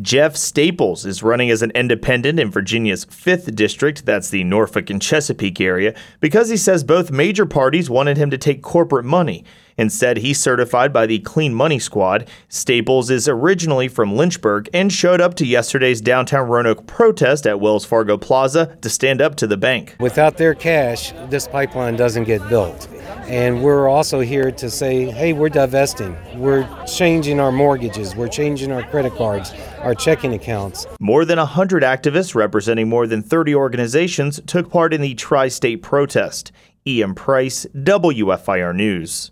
Jeff Staples is running as an independent in Virginia's 5th district, that's the Norfolk and Chesapeake area, because he says both major parties wanted him to take corporate money. Instead, he's certified by the Clean Money Squad. Staples is originally from Lynchburg and showed up to yesterday's downtown Roanoke protest at Wells Fargo Plaza to stand up to the bank. Without their cash, this pipeline doesn't get built. And we're also here to say, hey, we're divesting. We're changing our mortgages. We're changing our credit cards, our checking accounts. More than 100 activists representing more than 30 organizations took part in the tri-state protest. Ian Price, WFIR News.